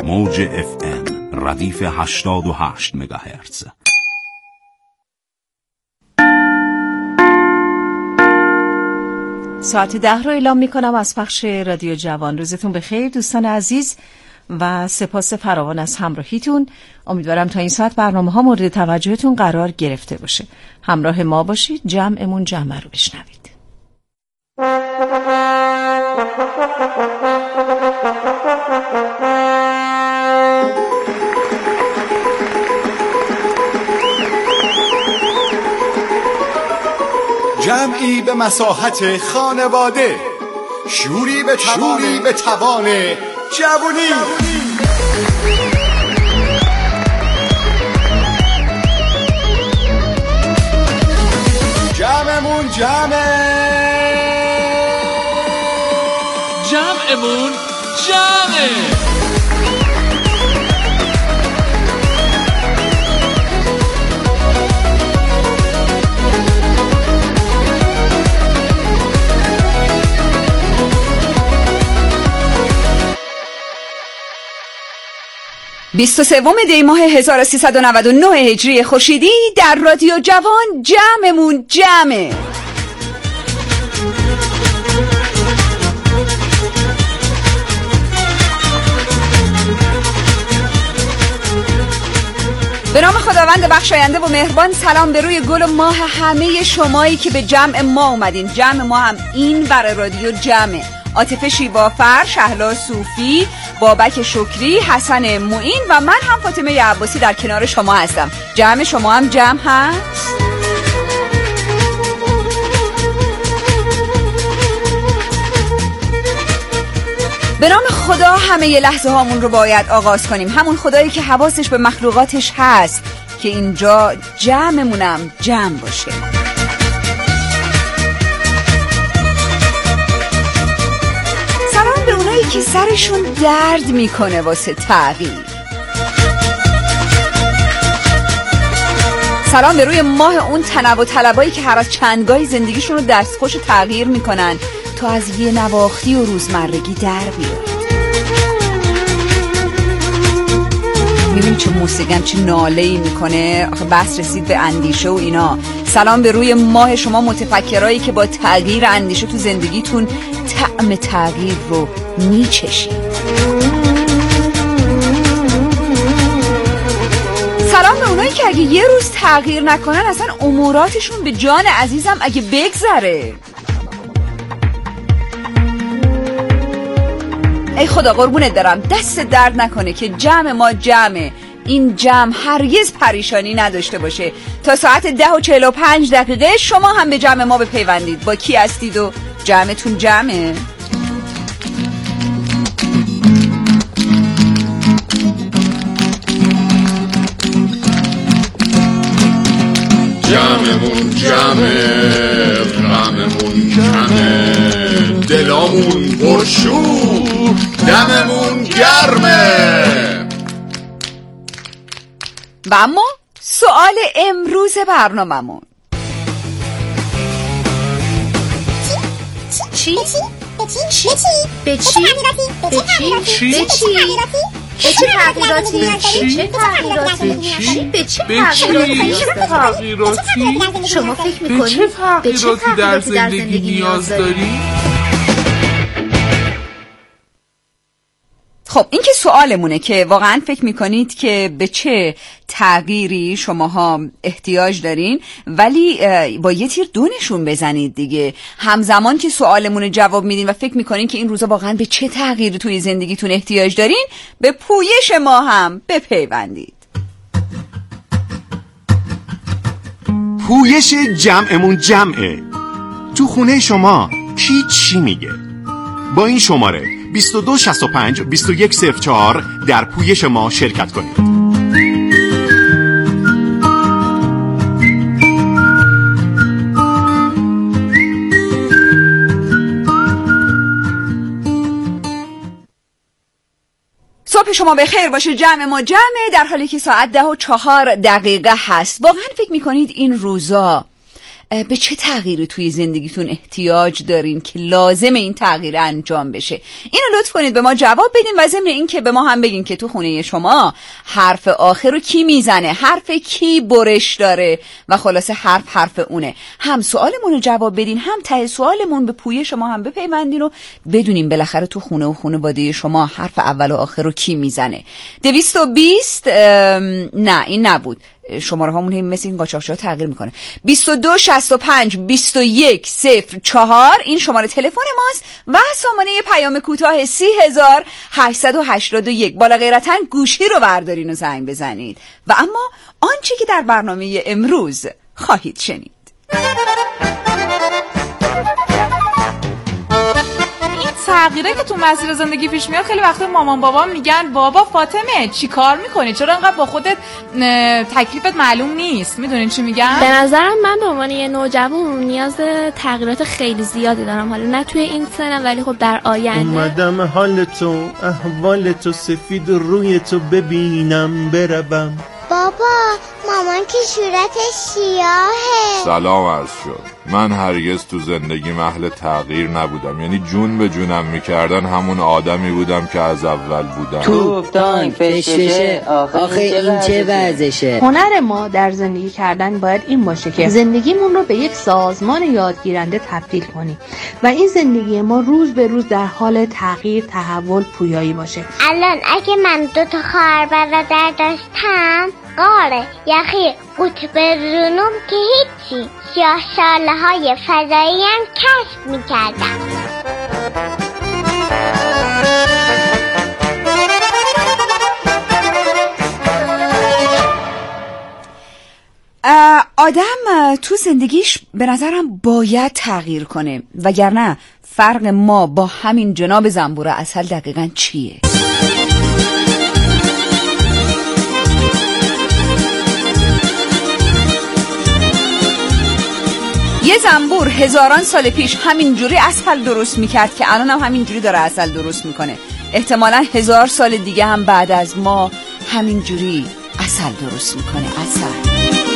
موج FM ردیف 88 مگاهرتز. ساعت 10 رو اعلام میکنم از پخش رادیو جوان. روزتون بخیر دوستان عزیز و سپاس فراوان از همراهیتون. امیدوارم تا این ساعت برنامه ها مورد توجهتون قرار گرفته باشه. همراه ما باشید، جمعمون جمع رو بشنوید. جمعی به مساحت خانواده، شوری به توان جوانی. جمعمون جمعه. بیست و سوم دی ماه 1399 هجری خورشیدی در رادیو جوان جمعمون جمعه. به نام خداوند بخشاینده و مهربان، سلام به روی گل و ماه همه شمایی که به جمع ما اومدین. جمع ما هم این برای رادیو جمعه. عاطفه شیوافر، شهلا صوفی، بابک شکری، حسن معین و من هم فاطمه عباسی در کنار شما هستم. جمع شما هم جمع هست؟ به نام خدا همه ی لحظه هامون رو باید آغاز کنیم. همون خدایی که حواسش به مخلوقاتش هست که اینجا جمعمونم جمع باشه. سلام به اونایی که سرشون درد میکنه واسه تغییر. سلام به روی ماه اون تنوع طلبایی که هر از چندگاهی زندگیشون رو دستخوش تغییر میکنن تا از یه نواختی و روزمرگی در بیاد. میبینی چه موسیقیم چه ناله‌ای میکنه. آخه بس رسید به اندیشه و اینا. سلام به روی ماه شما متفکرایی که با تغییر اندیشه تو زندگیتون طعم تغییر رو میچشید. سلام به اونایی که اگه یه روز تغییر نکنن اصلا اموراتشون به جان عزیزم اگه بگذره. ای خدا قربونت برم، دست درد نکنه که جمع ما جمعه. این جمع هرگز پریشانی نداشته باشه. تا ساعت 10:45 شما هم به جمع ما بپیوندید. با کی هستید و جمعتون جمعه؟ جمعمون جمعه، غممون کمه، دلامون پرشور، دممون گرمه. و اما سوال امروز برناممون چی؟ به چه تغییراتی؟ شما فکر میکنید به چه تغییراتی در زندگی نیاز داری؟ خب این که سوالمونه که واقعا فکر میکنید که به چه تغییری شماها احتیاج دارین، ولی با یه تیر دو نشون بزنید دیگه. همزمان که سوالمون جواب میدین و فکر میکنین که این روزا واقعا به چه تغییری توی زندگیتون احتیاج دارین، به پویش ما هم بپیوندید. پویش جمعمون جمعه. تو خونه شما کی چی میگه؟ با این شماره 2265 2104 در پویش ما شرکت کنید. صبح شما بخیر باشه. جمع ما جمعه در حالی که ساعت 10:04 هست. واقعا فکر میکنید این روزا به چه تغییری توی زندگیتون احتیاج دارین که لازم این تغییر انجام بشه. اینو لطف کنید به ما جواب بدین و ضمن این که به ما هم بگین که تو خونه شما حرف آخر رو کی میزنه، حرف کی برش داره و خلاصه حرف اونه. هم سوالمون رو جواب بدین، هم ته سوالمون به پویه شما هم بپیوندین و بدونیم بالاخره تو خونه و خانواده شما حرف اول و آخر رو کی میزنه. 220 نه این نبود، شماره هامون هم مثل این قاچاقچی‌ها تغییر میکنه. 22 65 21 04 این شماره تلفن ماست و سامانه پیام کوتاه 30881. بالا غیرتاً گوشی رو بردارین و زنگ بزنید. و اما آنچه که در برنامه امروز خواهید شنید. تغییره که تو مسیر زندگی پیش میاد خیلی وقتا مامان بابا میگن بابا فاطمه چی کار میکنی؟ چرا انقدر با خودت تکلیفت معلوم نیست؟ میدونین چی میگن؟ به نظرم من به عنوان یه نوجوان نیاز تغییرات خیلی زیادی دارم، حالا نه توی این سنم ولی خب در آینده. اومدم حال تو احوال تو سفید روی تو ببینم بروم. بابا مامان که صورتش سیاهه. سلام عرض شد. من هرگز تو زندگی اهل تغییر نبودم، یعنی جون به جونم میکردن همون آدمی بودم که از اول بودم. توپ تانک فشفشه آخه این چه وضعشه؟ هنر ما در زندگی کردن باید این باشه که زندگیمون رو به یک سازمان یادگیرنده تبدیل کنیم و این زندگی ما روز به روز در حال تغییر، تحول، پویایی باشه. الان اگه من 2 خواهر برادر داشتم، قاره یخی قطب رونوم که هیچی، سیاه‌چاله‌های فضایی هم کشف می‌کردم. آدم تو زندگیش به نظرم باید تغییر کنه، وگرنه فرق ما با همین جناب زنبور عسل دقیقاً چیه؟ یه زنبور هزاران سال پیش همینجوری عسل درست میکرد که الان هم همینجوری داره عسل درست میکنه. احتمالاً 1000 سال دیگه هم بعد از ما همینجوری عسل درست میکنه. عسل.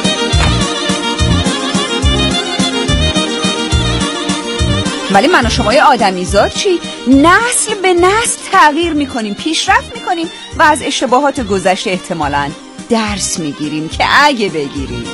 ولی من و شما آدمیزاد چی؟ نسل به نسل تغییر میکنیم، پیشرفت میکنیم و از اشتباهات گذشته احتمالاً درس میگیریم که اگه بگیریم.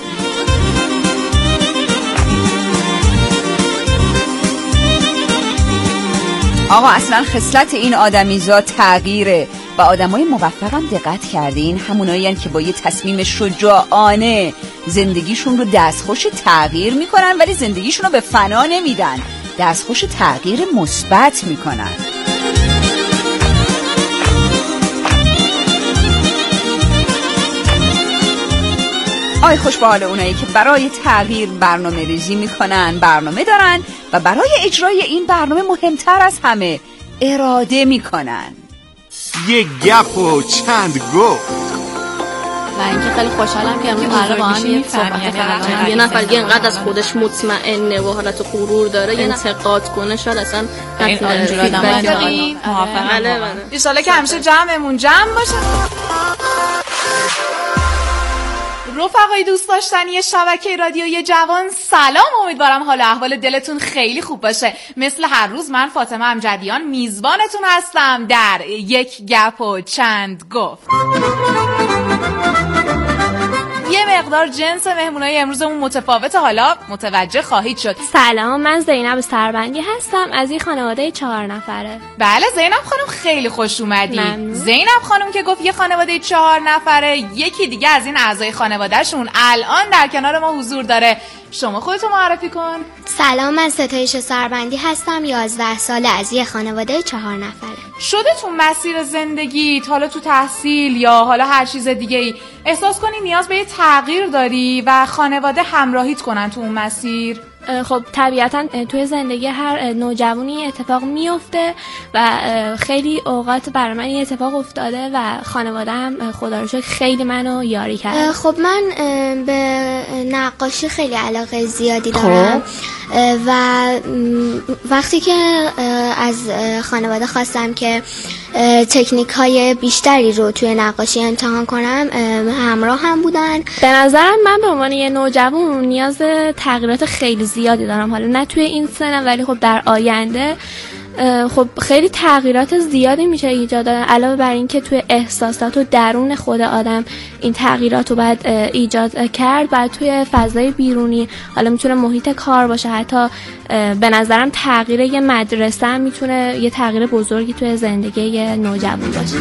آقا اصلا خصلت این آدمیزاد تغییره و آدمای موفقم دقت کردین همونایی هن که با یه تصمیم شجاعانه زندگیشون رو دستخوش تغییر میکنن ولی زندگیشون رو به فنا نمیدن، دستخوش تغییر مثبت میکنن. آی خوش به حال اونایی که برای تغییر برنامه ریزی میکنن، برنامه دارن و برای اجرای این برنامه مهمتر از همه اراده میکنن. یک گپ و چند گفت. و اینکه خیلی خوشحالم که امروز قراره با هم یه صحبت کنم. یه نفر که اینقدر از خودش مطمئنه و حالت غرور داره یه انتقاد کنه شاید اصلا اینجوری آدم داریم. بله. ان شاءالله که همیشه جمعمون جمع باشه. رفقای دوست داشتنی شبکه رادیوی جوان سلام، امیدوارم حال احوال دلتون خیلی خوب باشه. مثل هر روز من فاطمه امجدیان میزبانتون هستم در یک گپ و چند گفت. یه مقدار جنس مهمونای امروزمون متفاوته، حالا متوجه خواهید شد. سلام، من زینب سربندی هستم از این خانواده 4 نفره. بله زینب خانم خیلی خوش اومدی. زینب خانم که گفت یه خانواده 4 نفره، یکی دیگه از این اعضای خانوادهشون الان در کنار ما حضور داره. شما خودتو معرفی کن. سلام، من ستایش سربندی هستم، 11 ساله، از یه خانواده 4 نفره. شده تو مسیر زندگی، حالا تو تحصیل یا حالا هر چیز دیگه ای احساس کنی نیاز به یه تغییر داری و خانواده همراهیت کنن تو اون مسیر؟ خب طبیعتا توی زندگی هر نوجوانی اتفاق میفته و خیلی اوقات برای من این اتفاق افتاده و خانواده هم خدا رو شکر خیلی منو یاری کرد. خب من به نقاشی خیلی علاقه زیادی دارم و وقتی که از خانواده خواستم که تکنیک های بیشتری رو توی نقاشی امتحان کنم همراه هم بودن. به نظرم من به عنوان یه نوجوان نیاز تغییرات خیلی زیادی دارم، حالا نه توی این سنم ولی خب در آینده خب خیلی تغییرات زیادی میشه ایجاد دادن، علاوه بر این که توی احساسات و درون خود آدم این تغییرات رو باید ایجاد کرد، بعد توی فضای بیرونی، حالا میتونه محیط کار باشه، حتی به نظرم تغییر یه مدرسه هم میتونه یه تغییر بزرگی توی زندگی یه نوجوان باشه.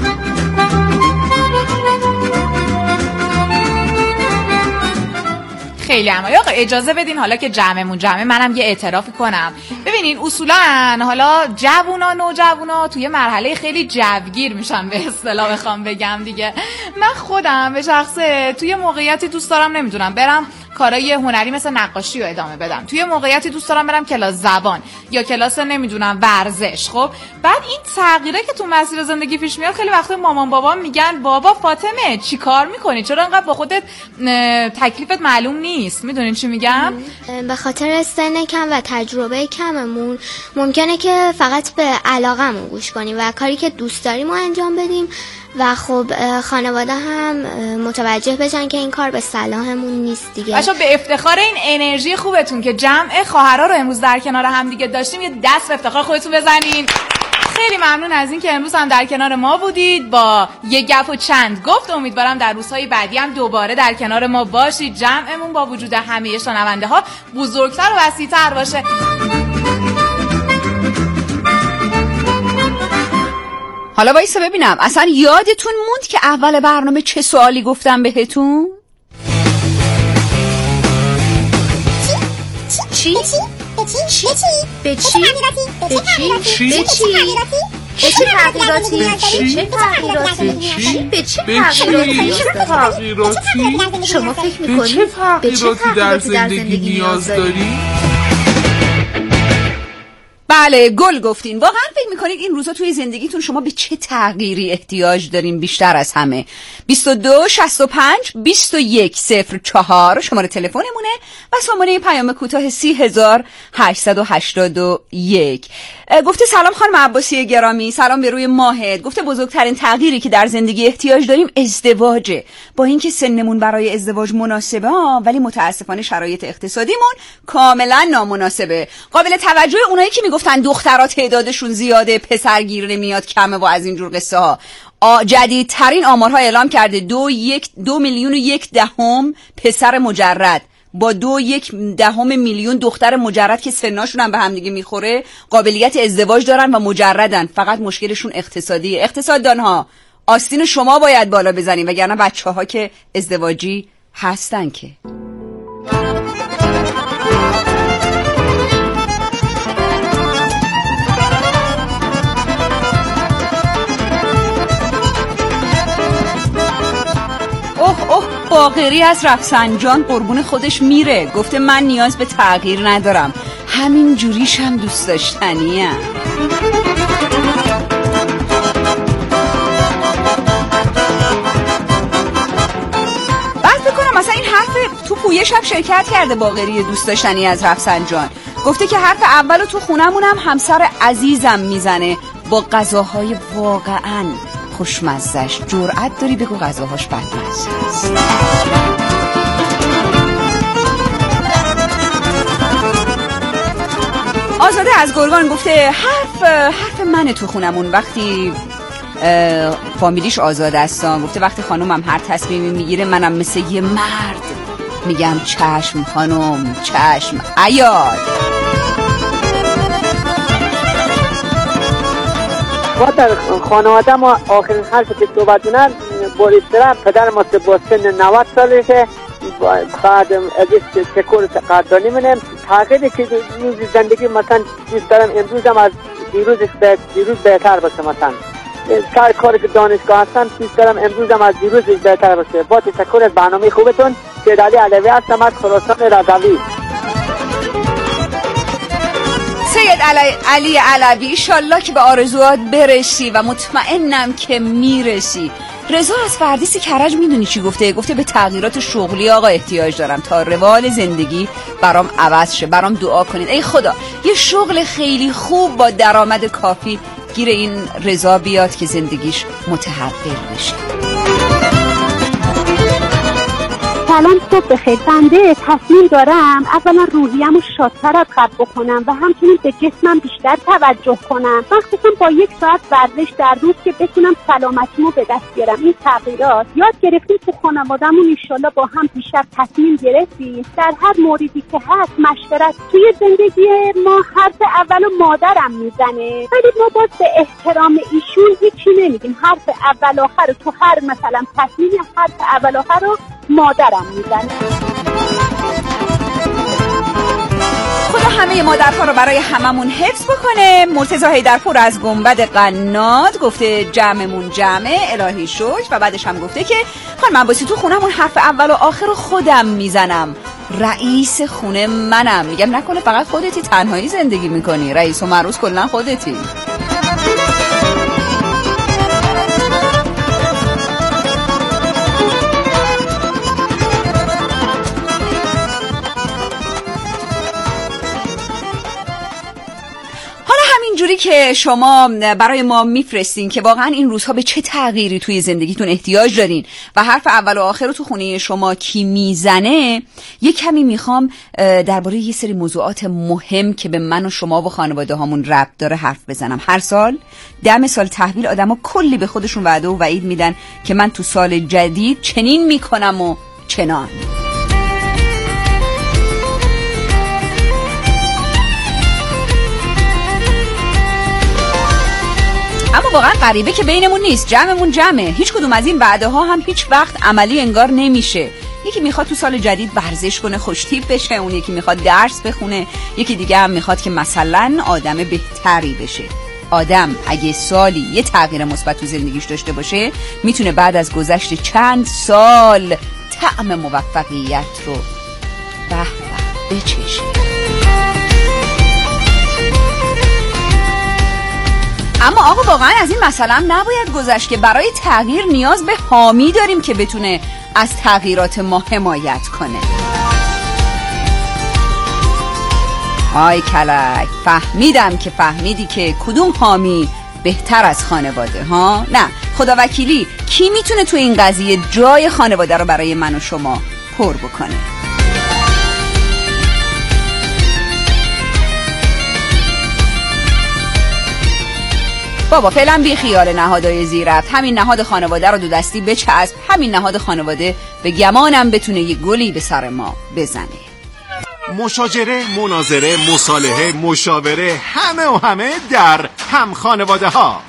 خیلی هم آقا اجازه بدین حالا که جمعمون جمعه منم یه اعترافی کنم. ببینین اصولا حالا جوونا نوجوانا توی مرحله خیلی جوگیر میشن به اصطلاح بخوام بگم دیگه. من خودم به شخصه توی موقعیتی دوست دارم نمیدونم برم کارهای هنری مثل نقاشی رو ادامه بدم، توی موقعیتی دوست دارم برم کلاس زبان یا کلاس نمیدونم ورزش. خب بعد این تغییره که تو مسیر زندگی پیش میاد خیلی وقتا مامان بابا میگن بابا فاطمه چی کار میکنی، چرا انقدر با خودت تکلیفت معلوم نیست؟ میدونین چی میگم؟ به خاطر سن کم و تجربه کممون ممکنه که فقط به علاقمون گوش کنیم و کاری که دوست داریم رو انجام بدیم و خب خانواده هم متوجه بشن که این کار به صلاحمون نیست دیگه. بچه‌ها به افتخار این انرژی خوبتون که جمع خواهرها رو امروز در کنار هم دیگه داشتیم یه دست به افتخار خودتون بزنین. خیلی ممنون از این که امروز هم در کنار ما بودید با یه گپ و چند گفت. امیدوارم در روزهای بعدی هم دوباره در کنار ما باشید. جمعمون با وجود همه شنونده ها بزرگتر و وسیع‌تر باشه. حالا وایسا ببینم اصلا یادتون موند که اول برنامه چه سوالی گفتم بهتون؟ چی؟ به چی؟ شما فکر میکنید به چه تغییراتی در زندگی نیاز داری؟ بله گل گفتین. واقعا فکر میکنید این روزا توی زندگیتون شما به چه تغییری احتیاج دارین بیشتر از همه؟ 22 65 21 04 شماره تلفنمونه و شماره پیام کوتاه 30881. گفته سلام خانم عباسی گرامی، سلام به روی ماهت. گفته بزرگترین تغییری که در زندگی احتیاج داریم ازدواجه. با اینکه سنمون برای ازدواج مناسبه ولی متاسفانه شرایط اقتصادیمون کاملا نامناسبه. قابل توجه اونایی که میگفتن دخترها تعدادشون زیاده پسر گیر نمیاد کمه و از اینجور قصه ها. جدیدترین آمارها اعلام کرده 2 میلیون و 1 دهم پسر مجرد با 2.1 میلیون دختر مجرد که سناشون هم به هم دیگه میخوره قابلیت ازدواج دارن و مجردن. فقط مشکلشون اقتصادیه. اقتصاددانها آستین شما باید بالا بزنین وگرنه بچه‌ها که ازدواجی هستن که. باقری از رفسنجان قربون خودش میره. گفته من نیاز به تغییر ندارم، همین جوریش هم دوست داشتنیه. بعد بکنم مثلا این حرف تو پویش هم شرکت کرده باقری دوست داشتنی از رفسنجان. گفته که حرف اولو تو خونمونم همسر عزیزم میزنه با غذاهای واقعاً خوشمزه‌اش. جرأت داری بگو غذاهاش بدمزه است. آزاده از گرگان گفته حرف منه تو خونمون وقتی فامیلیش آزاده هستن. گفته وقتی خانومم هر تصمیمی میگیره منم مثل یه مرد میگم چشم خانم، چشم عیال. ما در خانواده ما آخرین حرفی که صحبت کنن با احترام پدر ما با سن 90 سالشه بعد از شکر قدردانی منم تغییری که زندگی مثلا دوست دارم امروز هم از دیروز بهتر باشه. مثلا سر کاری که دانشگاه هستم دوست دارم امروز هم از دیروز بهتر باشه. با تشکر از برنامه خوبتون. سید علی علوی هستم از خراسان رضوی. سید علی علوی ایشالله که به آرزوات برسی و مطمئنم که میرسی. رضا از فردیس کرج میدونی چی گفته؟ گفته به تغییرات شغلی آقا احتیاج دارم تا روال زندگی برام عوض شه. برام دعا کنید ای خدا یه شغل خیلی خوب با درآمد کافی گیر این رضا بیاد که زندگیش متحول بشه. سلام، صبح بخیر. بنده تصمیم دارم اولا روحیه‌مو شادتر از قبل بکنم و همچنین به جسمم بیشتر توجه کنم، مخصوصا با 1 ساعت ورزش در روز که بتونم سلامتیمو به دست بیارم. این تغییرات یاد گرفتیم تو خانواده‌مون، انشالله با هم بیشتر تصمیم گرفتیم در هر موردی که هست مشورت. توی زندگی ما حرف اولو مادرم میزنه، ولی ما باز به احترام ایشون هیچی نمیگیم. حرف اول آخر رو تو هر مثلا تصمیم حرف اول آخر رو مادرم میزنه. خدا همه مادرها رو برای هممون حفظ بکنه. مرتضی حیدرپور از گنبد قنات گفته جمعمون جمعه، الهی شکر. و بعدش هم گفته که خانم عباسی تو خونمون حرف اول و آخر رو خودم میزنم، رئیس خونه منم. میگم نکنه فقط خودتی تنهایی زندگی میکنی، رئیس و معروض کلا خودتی. جوری که شما برای ما میفرستین که واقعا این روزها به چه تغییری توی زندگیتون احتیاج دارین و حرف اول و آخر رو تو خونه شما کی میزنه، یه کمی میخوام درباره یه سری موضوعات مهم که به من و شما و خانواده هامون ربط داره حرف بزنم. هر سال 10 سال تحویل آدم ها کلی به خودشون وعده و وعید میدن که من تو سال جدید چنین میکنم و چنان. اما واقعا غریبه که بینمون نیست، جمعمون جمعه. هیچ کدوم از این وعده ها هم هیچ وقت عملی انگار نمیشه. یکی میخواد تو سال جدید ورزش کنه، خوشتیپ بشه، اون یکی میخواد درس بخونه، یکی دیگه هم میخواد که مثلا آدم بهتری بشه. آدم اگه سالی یه تغییر مثبت تو زندگیش داشته باشه، میتونه بعد از گذشت چند سال طعم موفقیت رو بچشه. اما آقا واقعا از این مسئله هم نباید گذشت که برای تغییر نیاز به حامی داریم که بتونه از تغییرات ما حمایت کنه. آی کلک، فهمیدم که فهمیدی که کدوم حامی بهتر از خانواده ها؟ نه، خدا وکیلی کی میتونه تو این قضیه جای خانواده رو برای من و شما پر بکنه؟ بابا فعلا بی خیال نهادهای زیرفت، همین نهاد خانواده رو دو دستی بچسب، همین نهاد خانواده به گمانم بتونه یه گلی به سر ما بزنه. مشاجره، مناظره، مصالحه، مشاوره، همه در هم خانواده ها.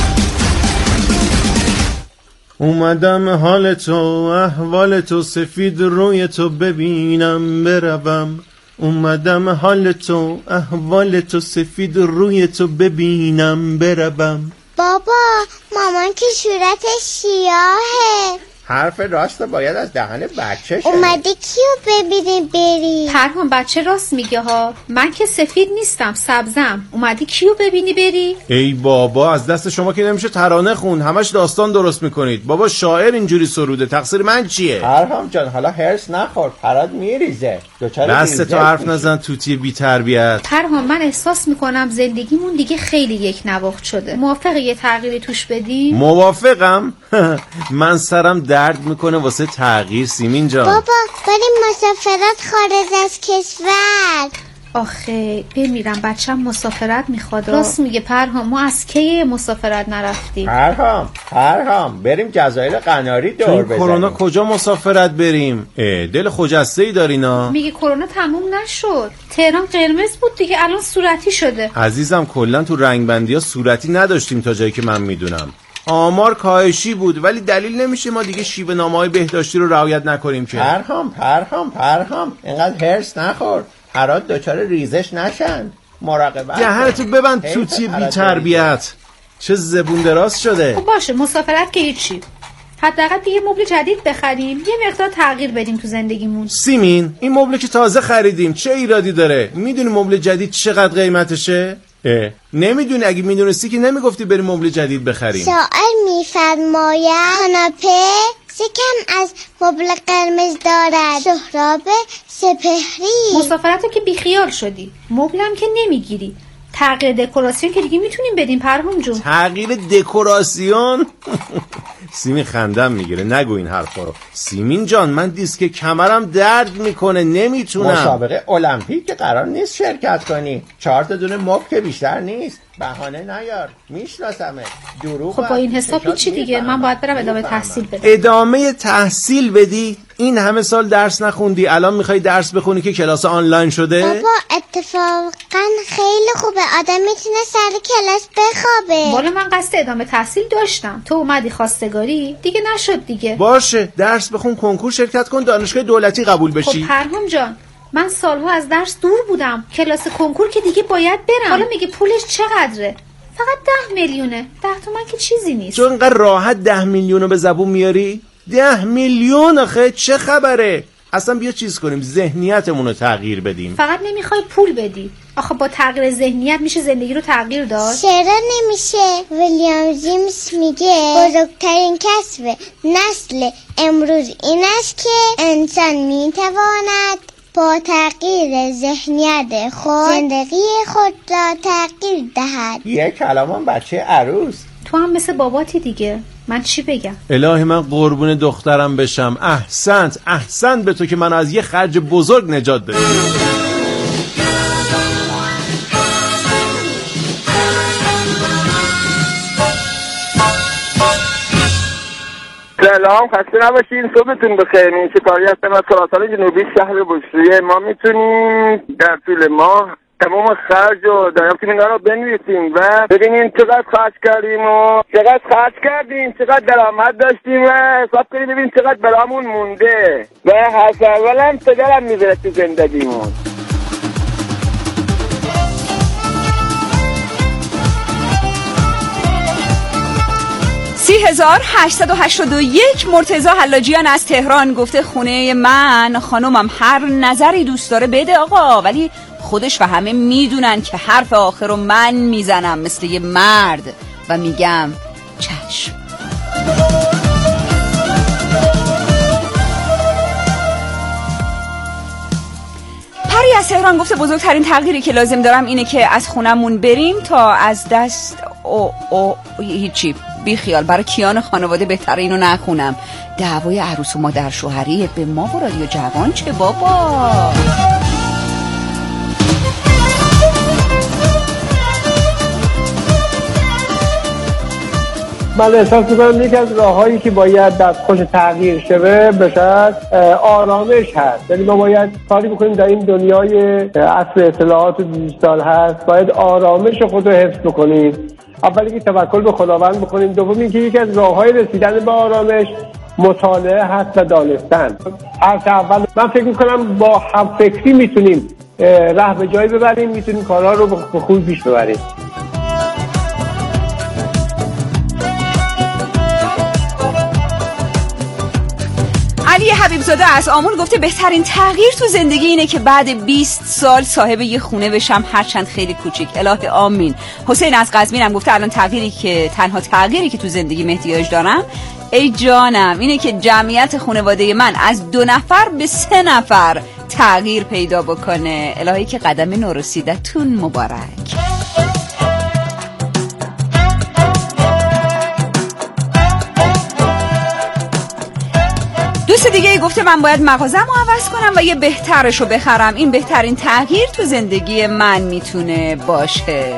اومدم حال تو، احوال تو، سفید روی تو ببینم بروم. اومدم حال تو، احوال تو، سفید روی تو ببینم بروم. بابا مامان که صورتش سیاهه. حرف راست باید از دهن بچه شه. اومده کیو ببینی بری؟ پرهام بچه راست میگه ها، من که سفید نیستم، سبزم. اومدی کیو ببینی بری؟ ای بابا از دست شما که نمیشه ترانه خون، همش داستان درست میکنید. بابا شاعر اینجوری سروده، تقصیر من چیه؟ پرهام جان حالا هرس نخور، پرات میریزه. دست تو حرف نزن توتی بی تربیت. پرهام من احساس میکنم زندگیمون دیگه خیلی یک نواخت شده. موافقه یه تغییری توش بدیم؟ موافقم. من سرم درد میکنه واسه تغییر سیمین جان. بابا بریم مسافرت خارج از کشور. آخه بمیرم بچم مسافرت میخواد. راست میگه پرهام، ما از کی مسافرت نرفتیم؟ پرهام بریم جزایر قناری دور بزنیم. کرونا کجا مسافرت بریم؟ دل خجسته ای دارینا. میگه کرونا تموم نشد، تهران قرمز بود دیگه، الان صورتی شده. عزیزم کلا تو رنگبندی ها صورتی نداشتیم تا جایی که من میدونم. آمار کاهشی بود، ولی دلیل نمیشه ما دیگه شیوه نامه‌های بهداشتی رو رعایت نکنیم که. پرهام اینقدر هرس نخور، پرات دچار ریزش نشن. مراقبت. دهنتو ببند توتی بی تربیت. چه زبون دراز شده. خب باشه مسافرت که هیچی، حداقل یه مبل جدید بخریم، یه مقدار تغییر بدیم تو زندگیمون. سیمین این مبل که تازه خریدیم چه ایرادی داره؟ میدونی مبل جدید چقدر قیمتشه؟ نمیدونی؟ اگه میدونستی که نمیگفتی بریم مبل جدید بخریم. سوال میفرماید کاناپه سکم از مبل قرمز دارد. سهراب سپهری. مسافرتو که بیخیال شدی، مبلم که نمیگیری، تغییر دکوراسیون که دیگه میتونیم بدیم پرهام جون. تغییر دکوراسیون؟ سیمین خندم میگیره، نگو این حرفا رو. سیمین جان من دیسک کمرم درد میکنه، نمیتونم. مسابقه المپیک که قرار نیست شرکت کنی، 4 تا دونه مبل که بیشتر نیست. بهانه نیار، میشناسمه. دروغ. خب با این حساب چی دیگه؟ من باید برم ادامه تحصیل بدم. ادامه تحصیل بدی؟ این همه سال درس نخوندی، الان میخوای درس بخونی که کلاس آنلاین شده؟ بابا اتفاقا خیلی خوبه، آدم میتونه سر کلاس بخوابه. والا من قصد ادامه تحصیل داشتم، تو اومدی خواستگاری دیگه نشد دیگه. باشه درس بخون، کنکور شرکت کن، دانشگاه دولتی قبول بشی. خب پرهام جان من سالها از درس دور بودم، کلاس کنکور که دیگه باید برم. حالا میگه پولش چقدره؟ فقط 10 میلیونه. 10 تومن که چیزی نیست. چون اینقدر راحت 10 میلیون رو به زبون میاری؟ 10 میلیون آخه چه خبره؟ اصلا بیا چیز کنیم، ذهنیتمون رو تغییر بدیم. فقط نمیخوای پول بدی. آخه با تغییر ذهنیت میشه زندگی رو تغییر داد؟ چرا نمیشه؟ ویلیام جیمز میگه بزرگترین کسب نسل امروز این است که انسان میتواند با تغییر ذهنیت خود زندگی خود را تغییر دهد. یه کلام بچه عروس. تو هم مثل باباتی دیگه، من چی بگم؟ الهی من قربون دخترم بشم. احسنت به تو که من از یه خرج بزرگ نجات دادی. سلام، خسته نباشین، صبحتون بخیر. این شکاری هستم از خراسان جنوبی شهر بوشهریه. ما میتونیم در طول ماه تمام خرج و دریافتیم اینا رو بنویسیم و ببینیم چقدر خرج کردیم و چقدر خرج کردیم، چقدر درآمد داشتیم و حساب کنیم ببینیم چقدر برامون مونده و حرف اولم پدرم میذاره تو زندگیمون. $30,881 مرتضی حلاجیان از تهران گفته خونه من خانومم هر نظری دوست داره بده آقا، ولی خودش و همه میدونن که حرف آخر رو من میزنم مثل یه مرد و میگم چشم. پری از تهران گفته بزرگترین تغییری که لازم دارم اینه که از خونمون بریم تا از دست هیچی بی خیال. برای کیان خانواده بهتره اینو نخونم. دعوای عروس و مادر شوهری به ما و رادیو جوان چه بابا؟ من احساس میکنم یکی از راههایی که باید دستخوش تغییر شده بشه آرامش هست. یعنی ما باید کاری بکنیم در این دنیای عصر اطلاعات و دیجیتال هست، باید آرامش خود رو حفظ بکنیم. اولی که توکل به خداوند بکنیم، دومی که یکی از راههای رسیدن به آرامش مطالعه هست و دانستن. حرف اول من فکر میکنم با همفکری میتونیم راه به جایی ببریم، میتونیم کارها رو به خوبی پیش ببریم. علی حبیبزاده از آمون گفته بهترین تغییر تو زندگی اینه که بعد 20 سال صاحب یه خونه بشم، هرچند خیلی کوچیک. الهی آمین. حسین از قزوین هم گفته الان تنها تغییری که تو زندگی احتیاج دارم ای جانم اینه که جمعیت خانواده من از 2 نفر به 3 نفر تغییر پیدا بکنه. الهی که قدم نورسیدتون مبارک. دوست دیگه گفته من باید مغازه‌مو عوض کنم و یه بهترشو بخرم. این بهترین تغییر تو زندگی من میتونه باشه.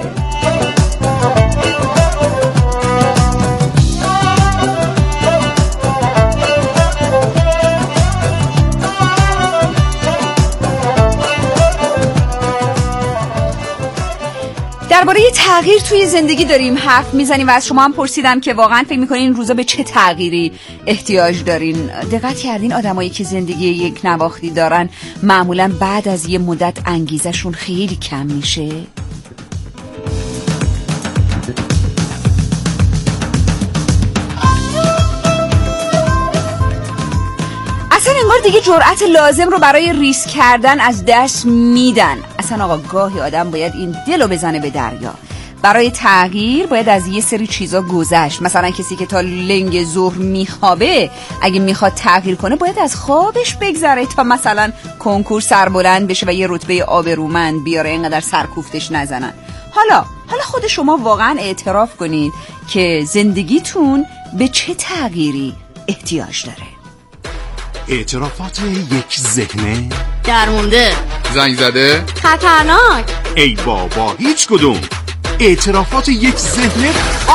درباره تغییر توی زندگی داریم حرف میزنیم و از شما هم پرسیدم که واقعا فکر میکنین این روزا به چه تغییری احتیاج دارین. دقت کردین آدمایی که زندگی یک نواختی دارن معمولا بعد از یه مدت انگیزشون خیلی کم میشه؟ اصلا انگار دیگه جرأت لازم رو برای ریسک کردن از دست میدن. اصلا آقا گاهی آدم باید این دلو بزنه به دریا. برای تغییر باید از یه سری چیزا گذشت. مثلا کسی که تا لنگ ظهر میخوابه اگه میخواد تغییر کنه باید از خوابش بگذره تا مثلا کنکور سربلند بشه و یه رتبه آبرومند بیاره، اینقدر سرکوفتش نزنن. حالا خود شما واقعا اعتراف کنید که زندگیتون به چه تغییری احتیاج داره. اعترافات یک ذهنه، درمونده، زنگ زده، خطرناک. ای بابا هیچ کدوم. اعترافات یک ذهنه.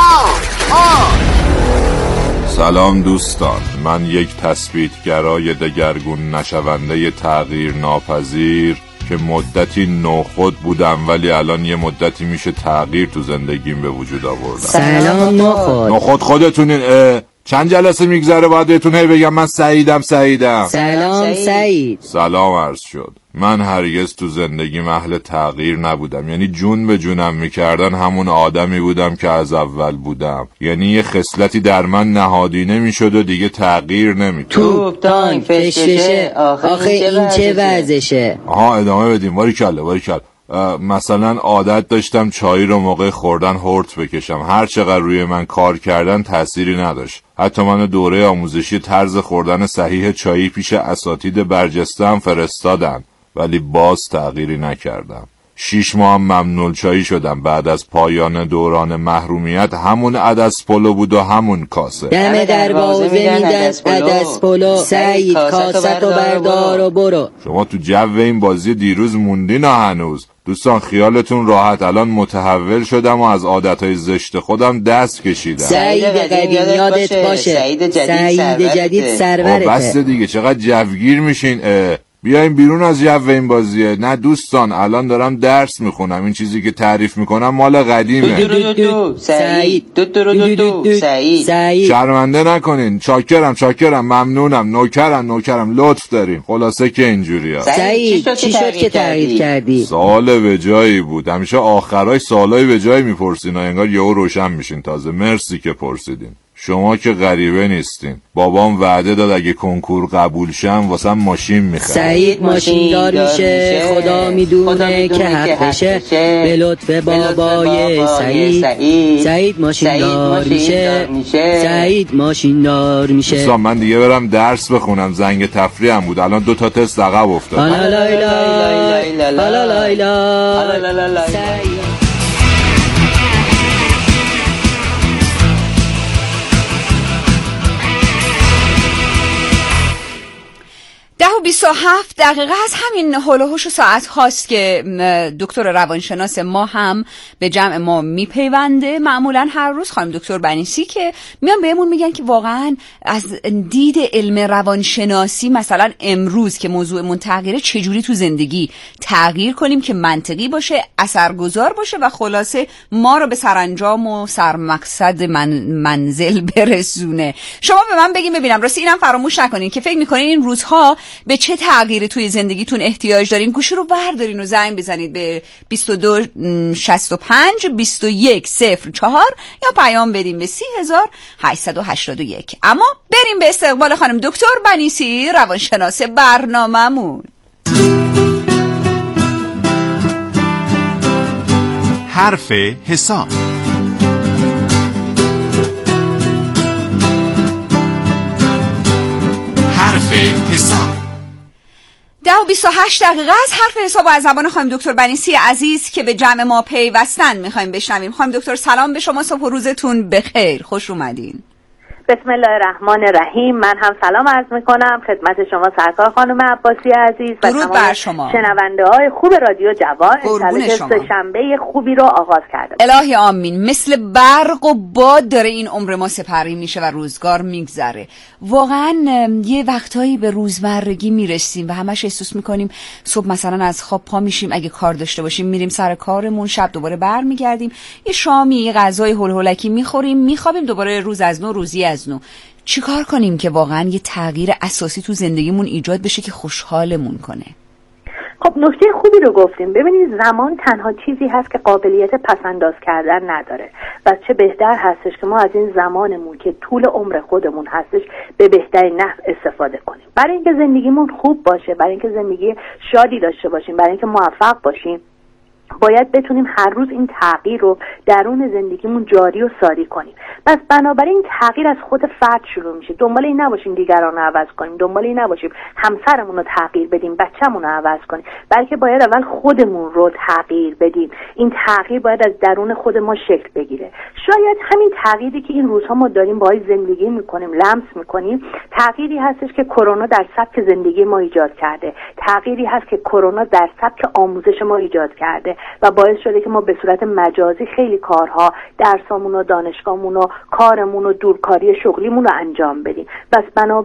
سلام دوستان، من یک تثبیتگرای دگرگون نشونده تغییر ناپذیر که مدتی نوخود بودم ولی الان یه مدتی میشه تغییر تو زندگیم به وجود آوردم. سلام نوخود خودتونین. چند جلسه میگذره باید بهتون هی بگم من سعیدم. سلام سعید. سلام عرض شد. من هرگز تو زندگیم اهل تغییر نبودم، یعنی جون به جونم میکردن همون آدمی بودم که از اول بودم، یعنی یه خصلتی در من نهادینه میشد و دیگه تغییر نمیکرد. توپ تانک فشفشه، آخه این چه وضعشه؟ ادامه بدیم. باریکلا. مثلا عادت داشتم چای رو موقع خوردن هورت بکشم. هر چقدر روی من کار کردن تأثیری نداشت. حتی منو دوره آموزشی طرز خوردن صحیح چایی پیش اساتید برجسته هم فرستادن، ولی باز تغییری نکردم. 6 ماه هم ممنوع چایی شدم. بعد از پایان دوران محرومیت همون عدس پلو بود و همون کاسه. دم دروازه میدن عدس پلو. سعید کاستو بردار و برو. شما تو جو این بازی دیروز موندین هنوز. دوستان خیالتون راحت، الان متحول شدم و از عادتهای زشت خودم دست کشیدم. سعید قدیم یادت باشه، سعید جدید سرورته. بس دیگه، چقدر جوگیر میشین. بیایم بیرون از جو این بازیه. نه دوستان، الان دارم درس میخونم. این چیزی که تعریف میکنم مال قدیمه. سعید شرمنده نکنین. چاکرم، ممنونم، نوکرم، لطف دارین. خلاصه که اینجوریه. سعید چی شد که تغییر کردی؟ سوال به جایی بود. همیشه آخرای سوالای به جایی میپرسین و انگار یهو روشن میشین. تازه مرسی که پرسیدین. شما که غریبه نیستین. بابام وعده داد اگه کنکور قبول شم واسم ماشین میخره. سعید ماشیندار میشه، خدا میدونه که حقشه. به لطف بابای سعید ماشیندار میشه. سعید ماشیندار میشه. دوستان من دیگه برم درس بخونم. زنگ تفریحم بود. الان 2 تا تست عقب افتاد. سعید 10:27 از همین هول و هوش و ساعت هاست که دکتر روانشناس ما هم به جمع ما میپیونده. معمولا هر روز خانم دکتر بنیسی که میان بهمون میگن که واقعا از دید علم روانشناسی مثلا امروز که موضوعمون تغییره چجوری تو زندگی تغییر کنیم که منطقی باشه، اثرگذار باشه و خلاصه ما رو به سرانجام و سرمقصد منزل برسونه. شما به من بگین ببینم، راستی اینم فراموش نکنین که فکر میکنین این روزها به چه تغییری توی زندگیتون احتیاج دارین. گوشی رو بردارین و زنگ بزنید به 2265 2104 یا پیام بدین به 3881. اما بریم به استقبال خانم دکتر بنیسی، روانشناس برنامه‌مون. حرف حساب. حرف حساب 10:28 از حرف حساب از زبان خانم دکتر بنیسی عزیز که به جمع ما پیوستن میخوایم بشنویم. خانم دکتر سلام به شما، صبح و روزتون بخیر، خوش اومدین. بسم الله الرحمن الرحیم. من هم سلام عرض میکنم خدمت شما سرکار خانم عباسی عزیز و تمام شنونده های خوب رادیو جوان. انشالله شنبه خوبی رو آغاز کرده. الهی آمین. مثل برق و باد داره این عمر ما سپری میشه و روزگار میگذره. واقعا یه وقتایی به روزمرگی میرسیم و همش احساس میکنیم صبح مثلا از خواب پا میشیم، اگه کار داشته باشیم میریم سر کارمون، شب دوباره برمیگردیم، یه شامی یه غذای هولهولکی میخوریم، میخوابیم، دوباره روز از نو، روزی از نو. چیکار کنیم که واقعا یه تغییر اساسی تو زندگیمون ایجاد بشه که خوشحالمون کنه؟ خب نکته خوبی رو گفتیم. ببینید زمان تنها چیزی هست که قابلیت پسنداز کردن نداره و چه بهتر هستش که ما از این زمانمون که طول عمر خودمون هستش به بهترین نحو استفاده کنیم، برای اینکه زندگیمون خوب باشه، برای اینکه زندگی شادی داشته باشیم، برای اینکه موفق باشیم. باید بتونیم هر روز این تغییر رو درون زندگیمون جاری و ساری کنیم. پس بنابراین تغییر از خود فرد شروع میشه. دنبال این نباشیم دیگران رو عوض کنیم، دنبال این نباشیم همسرمون رو تغییر بدیم، بچه‌مون رو عوض کنیم، بلکه باید اول خودمون رو تغییر بدیم. این تغییر باید از درون خود ما شکل بگیره. شاید همین تغییری که این روزها ما داریم باهاش زندگی میکنیم، لمس میکنیم، تغییری هستش که کرونا در سبک زندگی ما ایجاد کرده، تغییری هست که کرونا در سبک آموزش ما ایجاد کرده و باعث شده که ما به صورت مجازی خیلی کارها، درسامون و دانشگاهمون و کارمون و دورکاری شغلیمون رو انجام بدیم. بس